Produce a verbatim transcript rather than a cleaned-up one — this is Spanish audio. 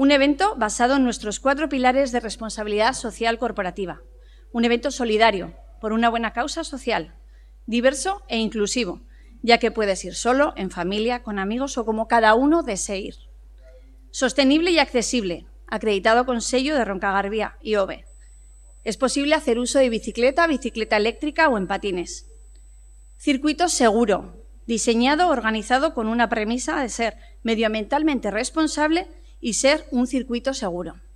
Un evento basado en nuestros cuatro pilares de responsabilidad social corporativa. Un evento solidario, por una buena causa social, diverso e inclusivo, ya que puedes ir solo, en familia, con amigos o como cada uno desee ir. Sostenible y accesible, acreditado con sello de Roncagarbia y O V E. Es posible hacer uso de bicicleta, bicicleta eléctrica o en patines. Circuito seguro, diseñado, organizado con una premisa de ser medioambientalmente responsable y ser un circuito seguro.